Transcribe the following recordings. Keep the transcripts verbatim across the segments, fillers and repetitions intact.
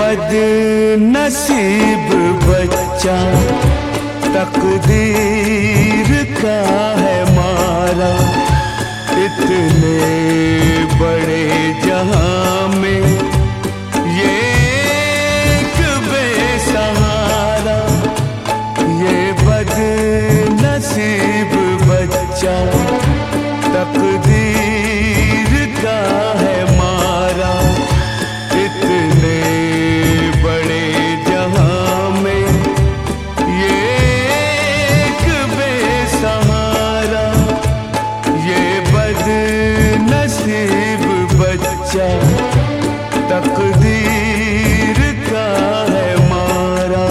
बदनसीब बच्चा तकदीर का है मारा। इतने बड़े जहां में ये एक बेसहारा, ये बदनसीब बच्चा तकदीर का है मारा। इतने बड़े जहां में ये एक बेसहारा, ये बदनसीब बच्चा तकदीर का है मारा।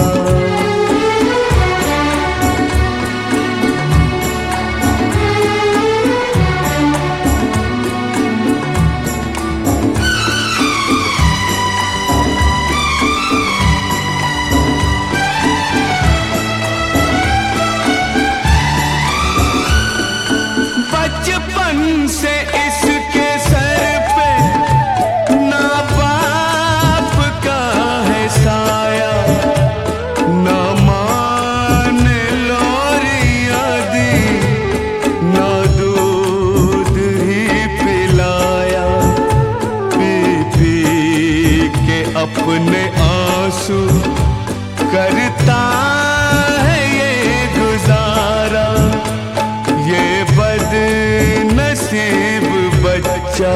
बचपन से इसके सर पे ना बाप का है साया, ना माँ ने लोरियां दी, ना दूध ही पिलाया। पी पी के अपने आंसू करता है ये गुजारा। ये बदनसीब बच्चा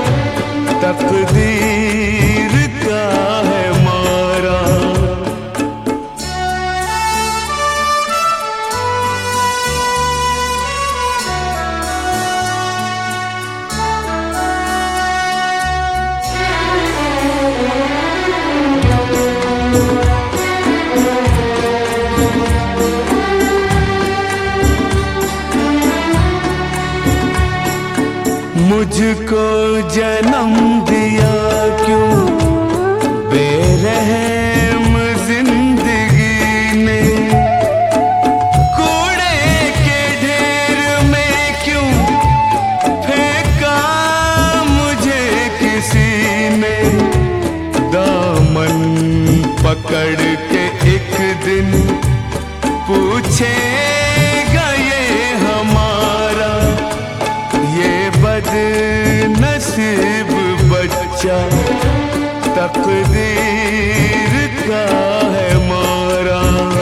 तकदीर का है मारा। मुझको जन्म दिया क्यों बेरहम जिंदगी ने, कूड़े के ढेर में क्यों फेंका मुझे किसी ने। दामन पकड़ के एक दिन पूछेगा ये हमारा, ये बदनसीब बच्चा तकदीर का है मारा।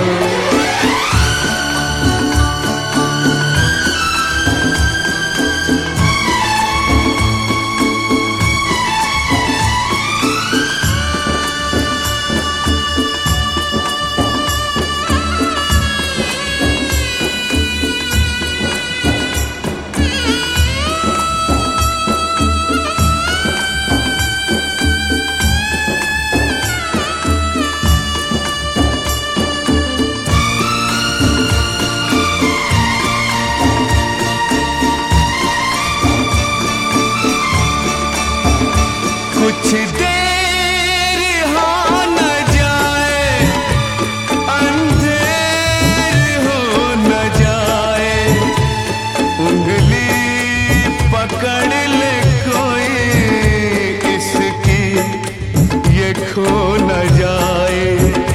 कुछ देर हो न जाए, अंधेर हो न जाए, उंगली पकड़ ले कोई इसकी ये खो न जाए।